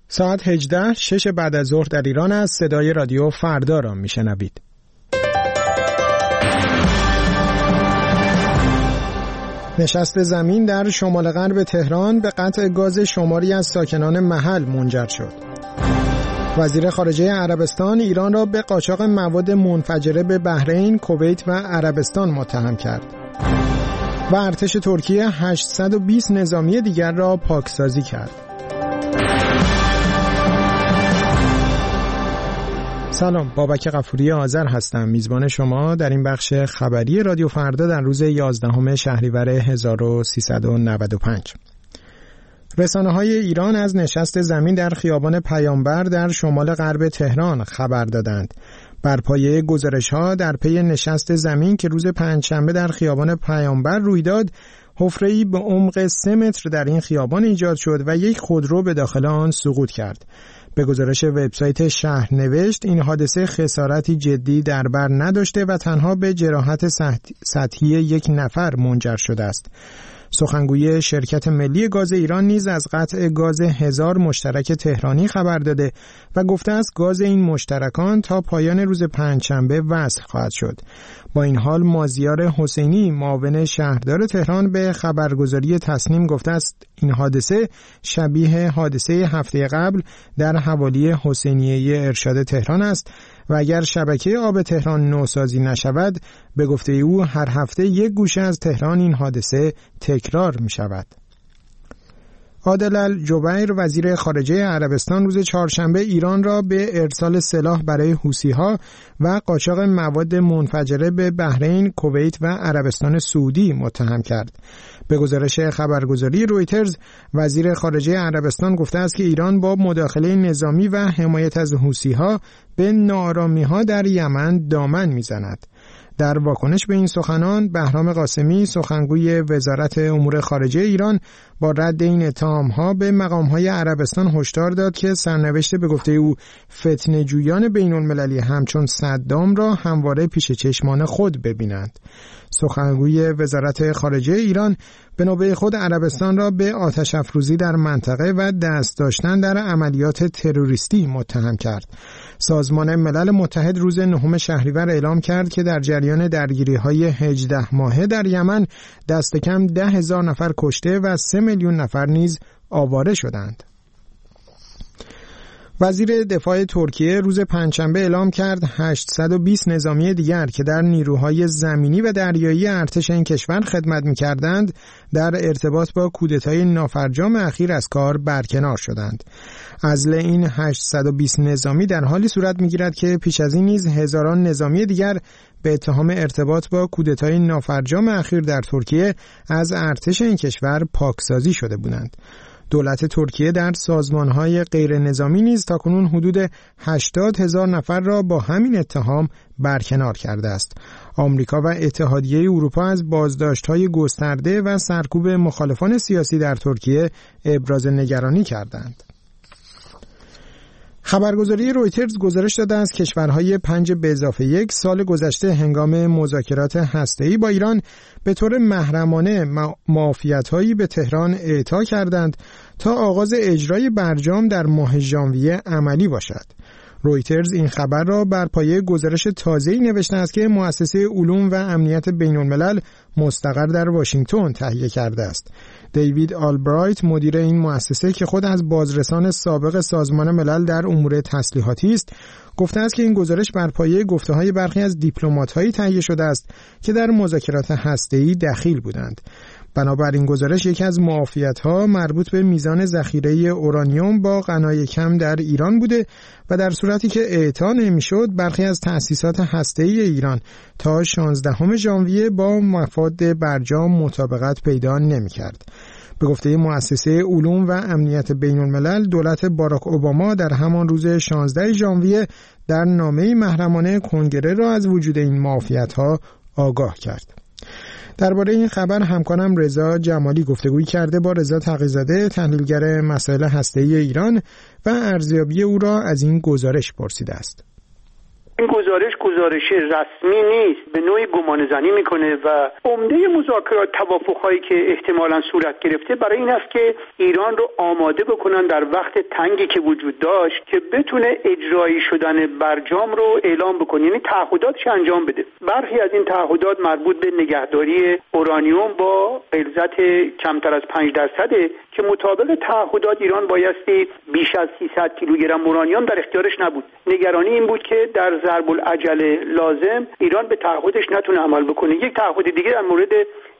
ساعت 18 6 بعد از ظهر در ایران است. صدای رادیو فردا را میشنوید. نشست زمین در شمال غرب تهران به قطع گاز شماری از ساکنان محل منجر شد. وزیر خارجه عربستان ایران را به قاچاق مواد منفجره به بحرین، کویت و عربستان متهم کرد. و ارتش ترکیه 820 نظامی دیگر را پاکسازی کرد. سلام، بابک غفوری آذر هستم، میزبان شما در این بخش خبری رادیو فردا در روز 11 شهریور 1395. رسانه‌های ایران از نشست زمین در خیابان پیامبر در شمال غرب تهران خبر دادند. بر پایه گزارش‌ها در پی نشست زمین که روز پنجشنبه در خیابان پیامبر روی داد، حفره‌ای به عمق 3 متر در این خیابان ایجاد شد و یک خودرو به داخل آن سقوط کرد. به گزارش وبسایت شهرنوشت، این حادثه خسارتی جدی در بر نداشته و تنها به جراحت سطحی یک نفر منجر شده است. سخنگوی شرکت ملی گاز ایران نیز از قطع گاز 1000 مشترک تهرانی خبر داده و گفته است گاز این مشترکان تا پایان روز پنجشنبه وصل خواهد شد. با این حال مازیار حسینی، معاون شهردار تهران، به خبرگزاری تسنیم گفته است این حادثه شبیه حادثه هفته قبل در حوالی حسینیه ارشاد تهران است و اگر شبکه آب تهران نوسازی نشود، به گفته او هر هفته یک گوشه از تهران این حادثه تکرار می شود. عادل الجبیر، وزیر خارجه عربستان، روز چهارشنبه ایران را به ارسال سلاح برای حوثی‌ها و قاچاق مواد منفجره به بحرین، کویت و عربستان سعودی متهم کرد. به گزارش خبرگزاری رویترز، وزیر خارجه عربستان گفته است که ایران با مداخله نظامی و حمایت از حوثی‌ها به ناآرامی‌ها در یمن دامن می‌زند. در واکنش به این سخنان، بهرام قاسمی، سخنگوی وزارت امور خارجه ایران، با رد این اتهام‌ها به مقام‌های عربستان هشدار داد که سرنوشت به گفته او فتنه‌جویان بین‌المللی همچون صدام را همواره پیش چشمان خود ببینند. سخنگوی وزارت خارجه ایران به نوبه خود عربستان را به آتش افروزی در منطقه و دست داشتن در عملیات تروریستی متهم کرد. سازمان ملل متحد روز 9 شهریور اعلام کرد که در جریان درگیری‌های 18 ماهه در یمن دست کم 10,000 نفر کشته و 3 میلیون نفر نیز آواره شدند. وزیر دفاع ترکیه روز پنجشنبه اعلام کرد 820 نظامی دیگر که در نیروهای زمینی و دریایی ارتش این کشور خدمت می‌کردند در ارتباط با کودتای نافرجام اخیر از کار برکنار شدند. عزل این 820 نظامی در حالی صورت می‌گیرد که پیش از این نیز هزاران نظامی دیگر به اتهام ارتباط با کودتای نافرجام اخیر در ترکیه از ارتش این کشور پاکسازی شده بودند. دولت ترکیه در سازمان‌های غیر نظامی نیز تاکنون حدود 80,000 نفر را با همین اتهام برکنار کرده است. آمریکا و اتحادیه اروپا از بازداشت‌های گسترده و سرکوب مخالفان سیاسی در ترکیه ابراز نگرانی کردند. خبرگزاری رویترز گزارش داده است کشورهای 5+1 سال گذشته هنگام مذاکرات هسته‌ای با ایران به طور محرمانه معافیت‌هایی به تهران اعطا کردند تا آغاز اجرای برجام در ماه ژانویه عملی باشد. رویترز این خبر را بر پایه گزارش تازه‌ای نوشته است که مؤسسه علوم و امنیت بین‌الملل مستقر در واشنگتن تهیه کرده است. دیوید آلبرایت، مدیر این مؤسسه که خود از بازرسان سابق سازمان ملل در امور تسلیحاتی است، گفته است که این گزارش بر پایه گفته‌های برخی از دیپلمات‌هایی تهیه شده است که در مذاکرات هسته‌ای دخیل بودند. بنابراین گزارش یکی از معافیت‌ها مربوط به میزان ذخیره اورانیوم با غنای کم در ایران بوده و در صورتی که اعطا نمی‌شد برخی از تأسیسات هسته‌ای ایران تا 16 ژانویه با مفاد برجام مطابقت پیدا نمی‌کرد. به گفته مؤسسه علوم و امنیت بین‌الملل، دولت باراک اوباما در همان روز 16 ژانویه در نامه‌ای محرمانه کنگره را از وجود این معافیت‌ها آگاه کرد. درباره این خبر همکارم رضا جمالی گفتگویی کرده با رضا تقی‌زاده، تحلیلگر مسائل هسته‌ای ایران، و ارزیابی او را از این گزارش پرسیده است. این گزارش رسمی نیست، به نوعی گمانه‌زنی میکنه و عمده مذاکرات توافق‌هایی که احتمالاً صورت گرفته برای این است که ایران رو آماده بکنن در وقت تنگی که وجود داشت که بتونه اجرایی شدن برجام رو اعلام بکنه، یعنی تعهداتش انجام بده. برخی از این تعهدات مربوط به نگهداری اورانیوم با غلظت کمتر از 5% که مطابق تعهدات ایران بایستی بیش از 300 کیلوگرم اورانیوم در اختیارش نبود. نگرانی این بود که در ضرب العجل لازم ایران به تعهدش نتونه عمل بکنه. یک تعهد دیگه در مورد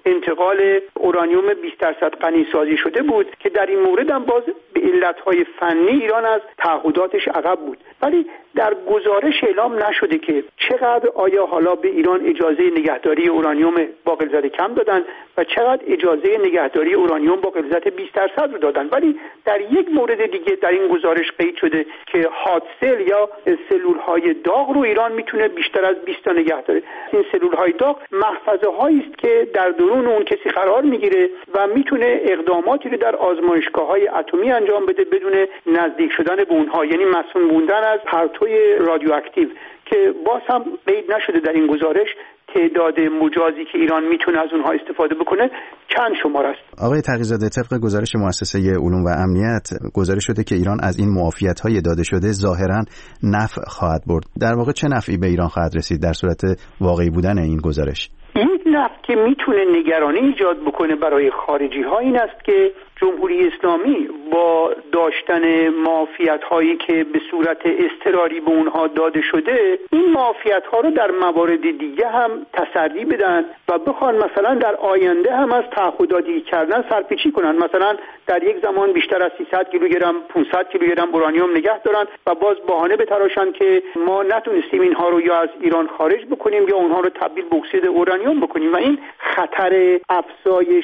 انتقال اورانیوم 20% غنی سازی شده بود که در این مورد هم باز به علتهای فنی ایران از تعهداتش عقب بود، ولی در گزارش اعلام نشده که چقدر آیا حالا به ایران اجازه نگهداری اورانیوم با غلظت کم دادن و چقدر اجازه نگهداری اورانیوم با غلظت 20% رو دادن. ولی در یک مورد دیگه در این گزارش قید شده که هاتسل یا سلول‌های داغ رو ایران میتونه بیشتر از 20 تا نگه داره. این سلول‌های داغ محفظه‌هایی است که در درون اون کسی قرار میگیره و میتونه اقداماتی رو در آزمایشگاه‌های اتمی انجام بده بدون نزدیک شدن به اونها، یعنی مسئول موندن از پرتوی رادیواکتیو، که باز هم قید نشده در این گزارش تعداد مجازی که ایران میتونه از اونها استفاده بکنه چند شمار است. آقای تقی‌زاده، طبق گزارش مؤسسه علوم و امنیت گزارش شده که ایران از این معافیت‌های داده شده ظاهراً نفع خواهد برد. در واقع چه نفعی به ایران خواهد رسید در صورت واقعی بودن این گزارش؟ یک نفع که میتونه نگرانی ایجاد بکنه برای خارجی ها این است که جمهوری اسلامی با داشتن معافیت هایی که به صورت اضطراری به اونها داده شده، این معافیت ها رو در موارد دیگه هم تسری بدن و بخوان مثلا در آینده هم از تعهداتی کردن سرپیچی کنن، مثلا در یک زمان بیشتر از 300 کیلوگرم 500 کیلوگرم اورانیوم نگه دارن و باز بهانه بتراشن که ما نتونستیم اینها رو یا از ایران خارج بکنیم یا اونها رو تبدیل به اکسید اورانیوم بکنیم و این خطر افزایش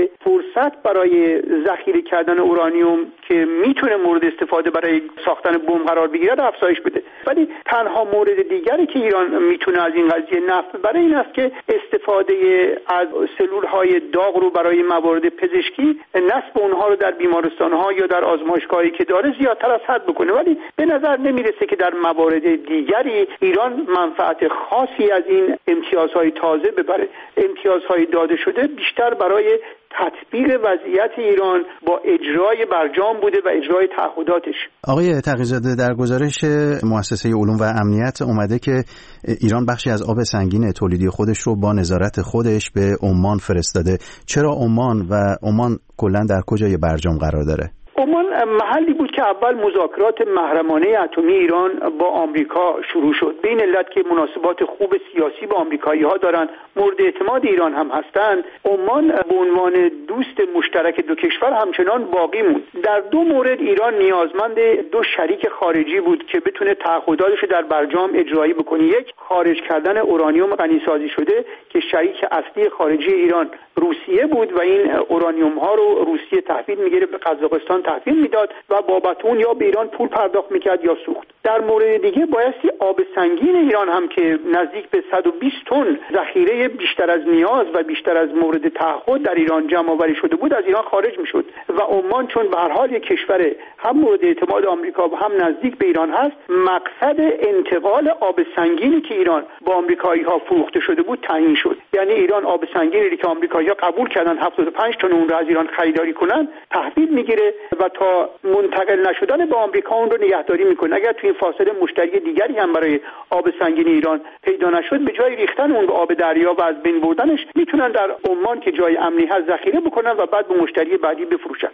فرصت برای ذخیره کردن اورانیوم که میتونه مورد استفاده برای ساختن بمب قرار بگیره افزایش بده. ولی تنها مورد دیگری که ایران میتونه از این قضیه نفع ببره این است که استفاده از سلول‌های داغ رو برای موارد پزشکی، نصب اونها رو در بیمارستان‌ها یا در آزمایشگاهی که داره زیادتر از حد بکنه، ولی به نظر نمیرسه که در موارد دیگری ایران منفعت خاصی از این امتیازهای تازه ببره. امتیازهای داده شده بیشتر برای تطبیق وضعیت ایران با اجرای برجام بوده و اجرای تعهداتش. آقای تقی‌زاده، در گزارش مؤسسه علوم و امنیت اومده که ایران بخشی از آب سنگین تولیدی خودش رو با نظارت خودش به عمان فرستاده. چرا عمان و عمان کلاً در کجای برجام قرار داره؟ عمان محلی بود که اول مذاکرات محرمانه اتمی ایران با آمریکا شروع شد. به این علت که مناسبات خوب سیاسی با آمریکایی‌ها دارن، مورد اعتماد ایران هم هستند، عمان به عنوان دوست مشترک دو کشور همچنان باقی موند. در دو مورد ایران نیازمند دو شریک خارجی بود که بتونه تعهداتش در برجام اجرایی بکنه. یک، خارج کردن اورانیوم غنی‌سازی شده که شریک اصلی خارجی ایران روسیه بود و این اورانیوم ها رو روسیه تحویل می‌گرفت به قزاقستان تحویل میداد و بابت اون یا به ایران پول پرداخت میکرد یا سوخت. در مورد دیگه بایستی آب سنگین ایران هم که نزدیک به 120 تن ذخیره بیشتر از نیاز و بیشتر از مورد تعهد در ایران جمع آوری شده بود از ایران خارج میشد و عمان چون به هر حال یک کشور هم مورد اعتماد آمریکا و هم نزدیک به ایران هست، مقصد انتقال آب سنگینی که ایران با آمریکایی‌ها فروخته شده بود تعیین شد. یعنی ایران آب سنگینی که آمریکایی‌ها قبول کردن 75 تن اون رو از ایران خریداری کنن تحویل میگیره و تا منتقل نشدن به آمریکا اون رو نگهداری میکنه. اگر توی این فاصله مشتری دیگری هم برای آب سنگین ایران پیدا نشد، به جای ریختن اون به آب دریا و از بین بردنش میتونن در عمان که جای امنی هست ذخیره بکنن و بعد به مشتری بعدی بفروشن.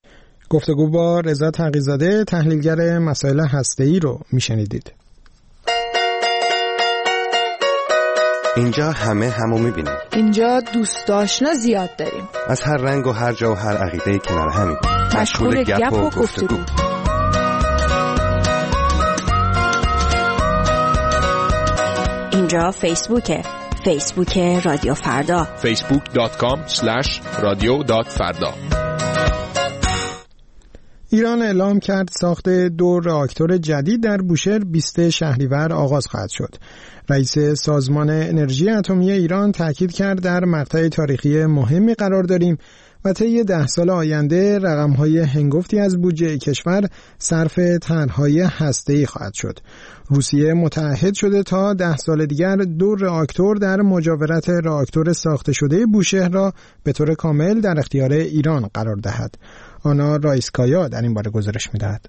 گفتگو با رضا تقی‌زاده، تحلیلگر مسائل هسته‌ای رو میشنیدید. اینجا همو میبینیم. اینجا دوست آشنا زیاد داریم. از هر رنگ و هر جا و هر عقیده‌ای کنار همیم. مشغول گپ و گفتگو. اینجا فیسبوک رادیو فردا. facebook.com/radio.farda. ایران اعلام کرد ساخت 2 راکتور جدید در بوشهر 20 شهریور آغاز خواهد شد. رئیس سازمان انرژی اتمی ایران تاکید کرد در مقطع تاریخی مهمی قرار داریم و طی 10 سال آینده رقم‌های هنگفتی از بودجه کشور صرف طرح‌های هسته‌ای خواهد شد. روسیه متعهد شده تا 10 سال دیگر 2 راکتور در مجاورت راکتور ساخته شده بوشهر را به طور کامل در اختیار ایران قرار دهد. آنا رایسکایا در این باره گزارش می‌دهد.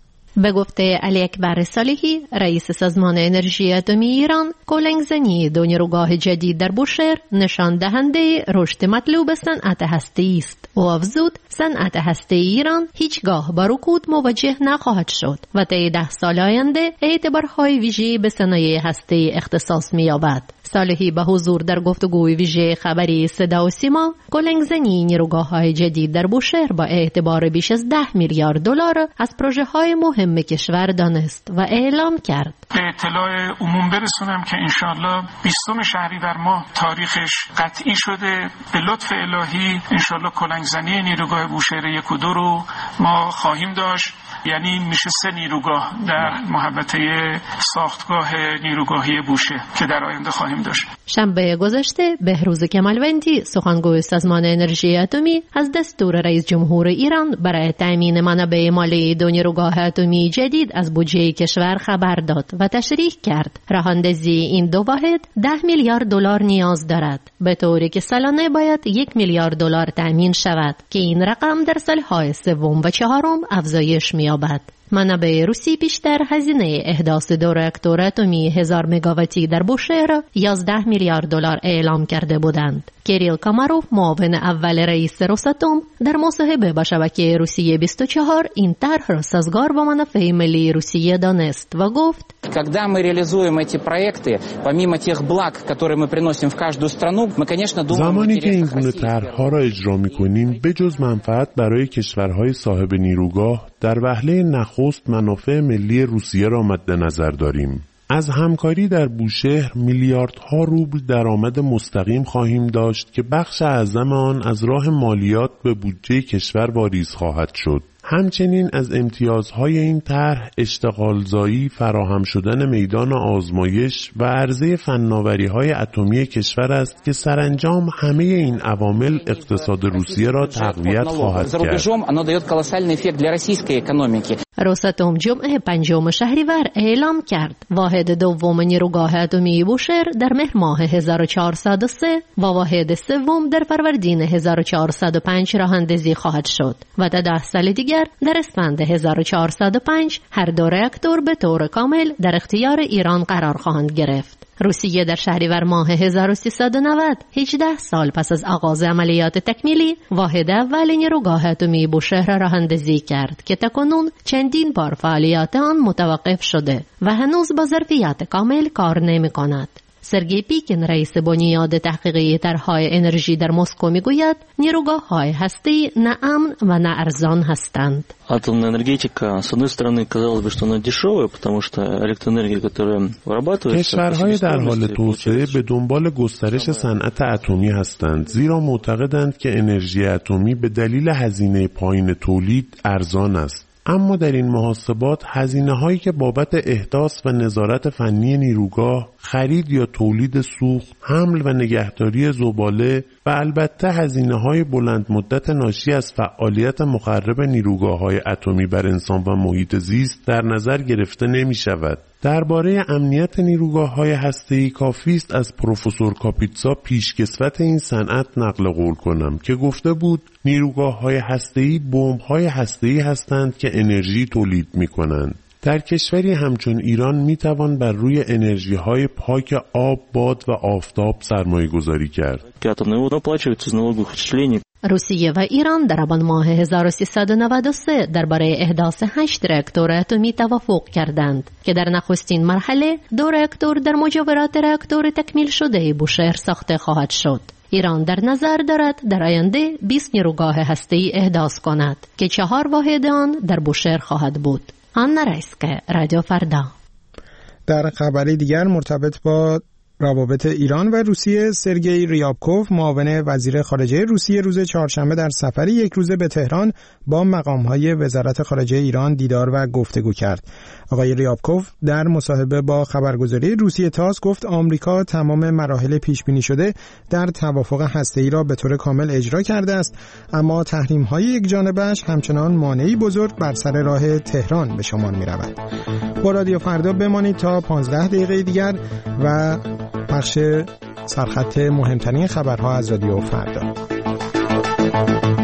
به گفته علی اکبر صالحی رئیس سازمان انرژی اتمی ایران، کلنگزنی 2 نیروگاه جدید در بوشهر نشان دهنده رشد مطلوب صنعت هسته‌ای است. او افزود صنعت هسته‌ای ایران هیچگاه با رکود مواجه نخواهد شد و طی 10 سال آینده اعتبارهای ویژه‌ای به صنایع هسته‌ای اختصاص می‌یابد. صالحی به حضور در گفتگوی ویژه خبری صدا و سیما کلنگزنی نیروگاه‌های جدید در بوشهر با اعتبار بیش از 10 میلیارد دلار از پروژه‌های مهم کشور دانست و اعلام کرد. به اطلاع عموم برسونم که انشالله 20 شهریور ماه تاریخش قطعی شده. به لطف الهی انشالله کلنگزنی نیروگاه بوشهر 1 و 2 رو ما خواهیم داشت. یعنی میشه 3 نیروگاه در محوطه ساختگاه نیروگاهی بوشهر که در آینده خواهیم داشت. شنبه گذشته بهروز کمالوندی سخنگوی سازمان انرژی اتمی از دستور رئیس جمهور ایران برای تامین منابع مالی 2 نیروگاه اتمی جدید از بودجه کشور خبر داد و تشریح کرد راه‌اندازی این 2 واحد 10 میلیارد دلار نیاز دارد، به طوری که سالانه باید 1 میلیارد دلار تامین شود که این رقم در سالهای 3 و 4 افزایش می‌یابد. منابع روسی بیشتر هزینه احداث 2 راکتور اتمی 1000 مگاواتی در بوشهر 11 میلیارد دلار اعلام کرده بودند. کیریل کاماروف معاون اول رئیس روساتوم در مصاحبه با شبکه روسیه 24 این طرح را سازگار با منافع ملی روسیه دانست و گفت: Когда мы реализуем эти проекты, помимо тех благ, которые мы приносим в каждую страну, мы, конечно, думаем. زمانی که این گونه طرح‌ها را اجرا می‌کنیم، بجز منفعت برای کشورهای صاحب نیروگاه، در وهله نخست منافع ملی روسیه را مد نظر داریم. از همکاری در بوشهر میلیاردها روبل درآمد مستقیم خواهیم داشت که بخش اعظم آن از راه مالیات به بودجه کشور واریز خواهد شد. همچنین از امتیازهای این طرح اشتغالزایی، فراهم شدن میدان آزمایش و عرضه فناوری‌های اتمی کشور است که سرانجام همه این عوامل اقتصاد روسیه را تقویت خواهد کرد. روساتوم جمعه 5 شهریور اعلام کرد واحد دوم نیروگاه اتمی بوشهر در مهر ماه 1403 و واحد سوم در فروردین 1405 راه‌اندازی خواهد شد و تا 10 سال دیگر در اسفند 1405 هر 2 راکتور به طور کامل در اختیار ایران قرار خواهند گرفت. روسیه در شهریور ماه 1390 18 سال پس از آغاز عملیات تکمیلی واحد اول نیروگاه اتمی بوشهر را اندازی کرد که تاکنون چندین بار فعالیت آن متوقف شده و هنوز با ظرفیت کامل کار نمی‌کند. سرگئی پیکین رئیس بنیاد تحقیقی طرح‌های انرژی در مسکو میگوید نیروگاه‌های هسته‌ای نه امن و نه ارزان هستند. Атомная энергетика, с одной стороны, казалось бы, что она дешевая, потому что электроэнергия, которая вырабатывается... کشورهای در حال توسعه به دنبال گسترش صنعت اتمی هستند، زیرا معتقدند که انرژی اتمی به دلیل هزینه پایین تولید ارزان است. اما در این محاسبات هزینه‌هایی که بابت احداث و نظارت فنی نیروگاه، خرید یا تولید سوخت، حمل و نگهداری زباله و البته هزینه‌های بلند مدت ناشی از فعالیت مخرب نیروگاه‌های اتمی بر انسان و محیط زیست در نظر گرفته نمی‌شود. درباره امنیت نیروگاه‌های هسته‌ای کافی است از پروفسور کاپیتسا پیشکسوت این صنعت نقل قول کنم که گفته بود نیروگاه‌های هسته‌ای بمب‌های هسته‌ای هستند که انرژی تولید می‌کنند. در کشوری همچون ایران میتوان بر روی انرژی‌های پاک آب، باد و آفتاب سرمایه‌گذاری کرد. روسیه و ایران در آبان ماه 1393 درباره احداث 8 راکتور اتمی توافق کردند که در نخستین مرحله 2 راکتور در مجاورات راکتور تکمیل شده بوشهر ساخته خواهد شد. ایران در نظر دارد در آینده 20 نیروگاه هسته‌ای احداث کند که 4 واحد آن در بوشهر خواهد بود. آنا رایسکایا، رادیو فردا. در خبری دیگر مرتبط با روابط ایران و روسیه سرگئی ریابکوف معاون وزیر خارجه روسیه روز چهارشنبه در سفری یک روزه به تهران با مقام‌های وزارت خارجه ایران دیدار و گفتگو کرد. آقای ریابکوف در مصاحبه با خبرگزاری روسیه تاس گفت آمریکا تمام مراحل پیش بینی شده در توافق هسته‌ای را به طور کامل اجرا کرده است، اما تحریم‌های یکجانبه‌اش همچنان مانعی بزرگ بر سر راه تهران به شمار می‌رود. با رادیو فردا بمانید تا 15 دقیقه دیگر و پخش سرخط مهمترین خبرها از رادیو فردا.